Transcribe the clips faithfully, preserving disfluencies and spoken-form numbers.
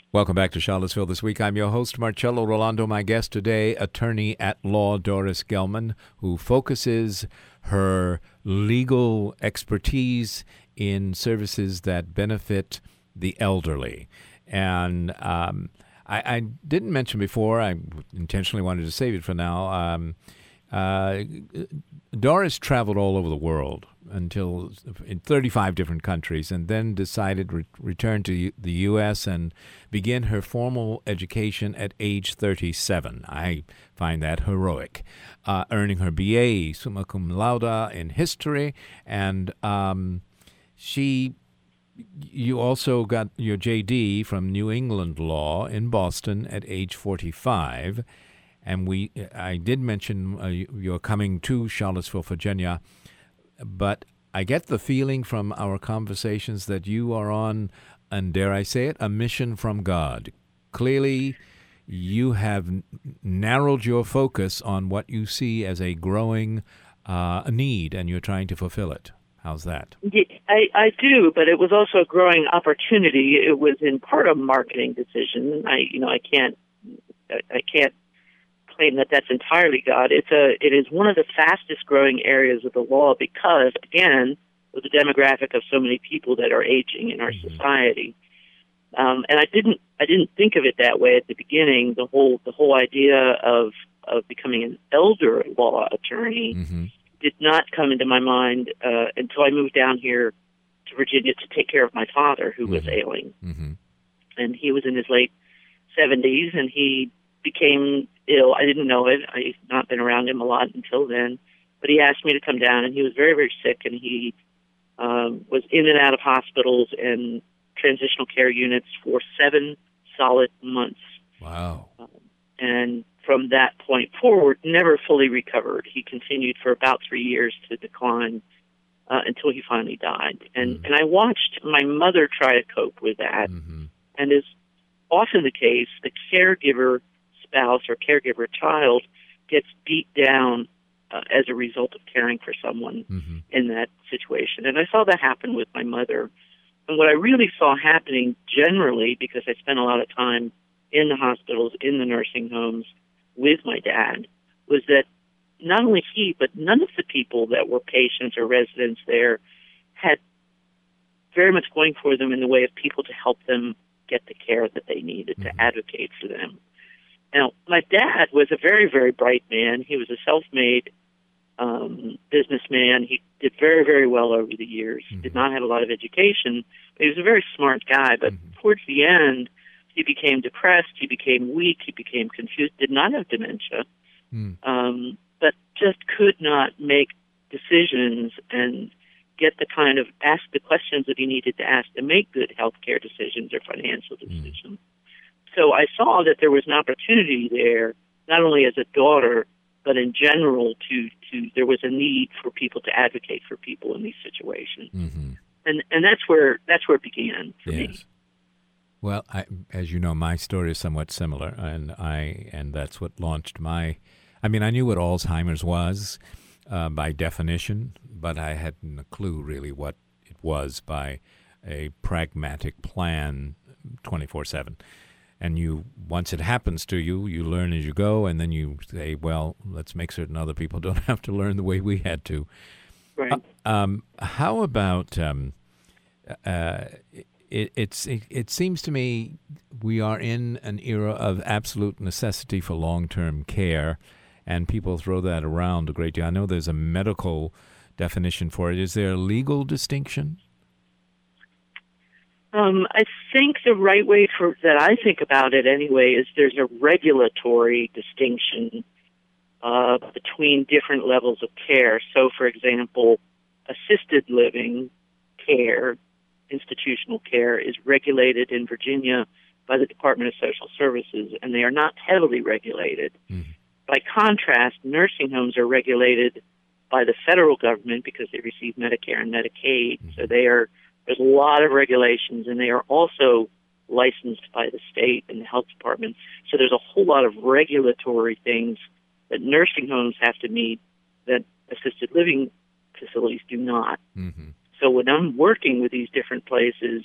Welcome back to Charlottesville This Week. I'm your host, Marcello Rolando. My guest today, attorney at law Doris Gelman, who focuses her legal expertise in services that benefit the elderly. And um, I, I didn't mention before, I intentionally wanted to save it for now, um, uh, Doris traveled all over the world until in thirty-five different countries, and then decided to re- return to the U S and begin her formal education at age thirty-seven. I find that heroic. Uh, earning her B A summa cum laude in history, and um, she, you also got your J D from New England Law in Boston at age forty-five. And we, I did mention uh, you're coming to Charlottesville, Virginia, but I get the feeling from our conversations that you are on, and dare I say it, a mission from God. Clearly, you have n- narrowed your focus on what you see as a growing uh, need, and you're trying to fulfill it. How's that? Yeah, I, I do, but it was also a growing opportunity. It was in part a marketing decision. I, you know, I can't, I, I can't claim that that's entirely God. It's a, it is one of the fastest growing areas of the law because, again, with the demographic of so many people that are aging in our mm-hmm. society. Um, and I didn't, I didn't think of it that way at the beginning. The whole, the whole idea of, of becoming an elder law attorney mm-hmm. did not come into my mind uh, until I moved down here to Virginia to take care of my father, who mm-hmm. was ailing. Mm-hmm. And he was in his late seventies, and he became ill. I didn't know it. I've not been around him a lot until then. But he asked me to come down, and he was very, very sick, and he um, was in and out of hospitals and transitional care units for seven solid months. Wow. Um, and from that point forward, never fully recovered. He continued for about three years to decline uh, until he finally died. And mm-hmm. and I watched my mother try to cope with that. Mm-hmm. And as often the case, the caregiver spouse or caregiver child gets beat down uh, as a result of caring for someone mm-hmm. in that situation. And I saw that happen with my mother. And what I really saw happening generally, because I spent a lot of time in the hospitals, in the nursing homes with my dad, was that not only he, but none of the people that were patients or residents there had very much going for them in the way of people to help them get the care that they needed, mm-hmm. to advocate for them. Now, my dad was a very, very bright man. He was a self-made um, businessman. He did very, very well over the years. Mm-hmm. Did not have a lot of education, but he was a very smart guy. But mm-hmm. towards the end, he became depressed. He became weak. He became confused. Did not have dementia, mm. um, but just could not make decisions and get the kind of ask the questions that he needed to ask to make good healthcare decisions or financial decisions. Mm. So I saw that there was an opportunity there, not only as a daughter, but in general, to, to there was a need for people to advocate for people in these situations. Mm-hmm. And and that's where that's where it began for yes. me. Well, I, as you know, my story is somewhat similar, and I and that's what launched my. I mean, I knew what Alzheimer's was uh, by definition, but I hadn't a clue really what it was by a pragmatic plan, twenty-four seven. And you, once it happens to you, you learn as you go, and then you say, well, let's make certain other people don't have to learn the way we had to. Right. Uh, um, how about, um, uh, it, it's, it, it seems to me we are in an era of absolute necessity for long-term care, and people throw that around a great deal. I know there's a medical definition for it. Is there a legal distinction? Um, I think the right way for that I think about it anyway is there's a regulatory distinction uh, between different levels of care. So, for example, assisted living care, institutional care, is regulated in Virginia by the Department of Social Services, and they are not heavily regulated. Mm-hmm. By contrast, nursing homes are regulated by the federal government because they receive Medicare and Medicaid, mm-hmm. so they are There's a lot of regulations, and they are also licensed by the state and the health department. So there's a whole lot of regulatory things that nursing homes have to meet that assisted living facilities do not. Mm-hmm. So when I'm working with these different places,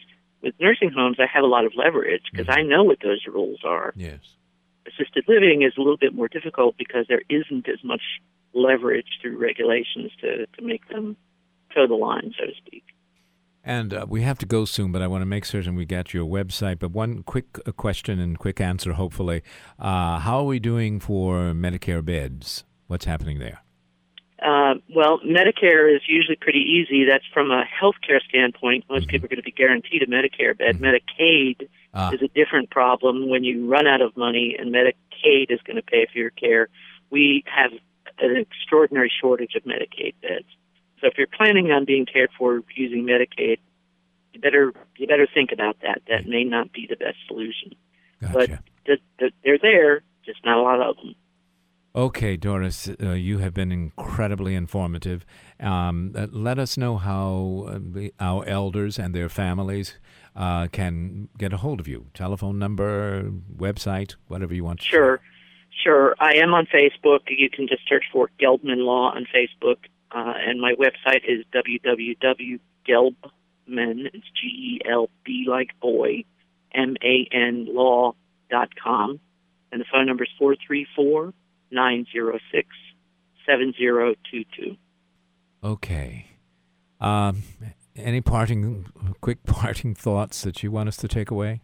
with nursing homes, I have a lot of leverage because Mm-hmm. I know what those rules are. Yes. Assisted living is a little bit more difficult because there isn't as much leverage through regulations to, to make them toe the line, so to speak. And uh, we have to go soon, but I want to make certain we get your website. But one quick uh, question and quick answer, hopefully. Uh, how are we doing for Medicare beds? What's happening there? Uh, well, Medicare is usually pretty easy. That's from a healthcare standpoint. Most Mm-hmm. people are going to be guaranteed a Medicare bed. Mm-hmm. Medicaid Ah. is a different problem when you run out of money, and Medicaid is going to pay for your care. We have an extraordinary shortage of Medicaid beds. So if you're planning on being cared for using Medicaid, you better you better think about that. That may not be the best solution. Gotcha. But th- th- they're there, just not a lot of them. Okay, Doris, uh, you have been incredibly informative. Um, uh, let us know how uh, the, our elders and their families uh, can get a hold of you. Telephone number, website, whatever you want to Sure, sure. I am on Facebook. You can just search for Gelbman Law on Facebook. Uh, and my website is w w w dot gelbman, it's G E L B like boy, M A N law dot com. And the phone number is four three four, nine zero six, seven zero two two. Okay. Um, any parting, quick parting thoughts that you want us to take away?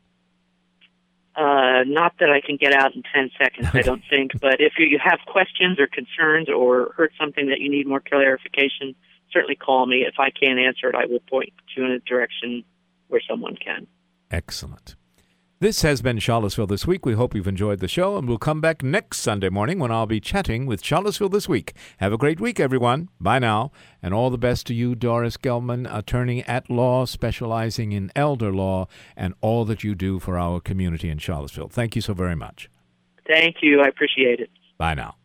Uh, not that I can get out in ten seconds, I don't think. But if you have questions or concerns or heard something that you need more clarification, certainly call me. If I can't answer it, I will point you in a direction where someone can. Excellent. This has been Charlottesville This Week. We hope you've enjoyed the show, and we'll come back next Sunday morning when I'll be chatting with Charlottesville This Week. Have a great week, everyone. Bye now, and all the best to you, Doris Gelman, attorney at law, specializing in elder law, and all that you do for our community in Charlottesville. Thank you so very much. Thank you. I appreciate it. Bye now.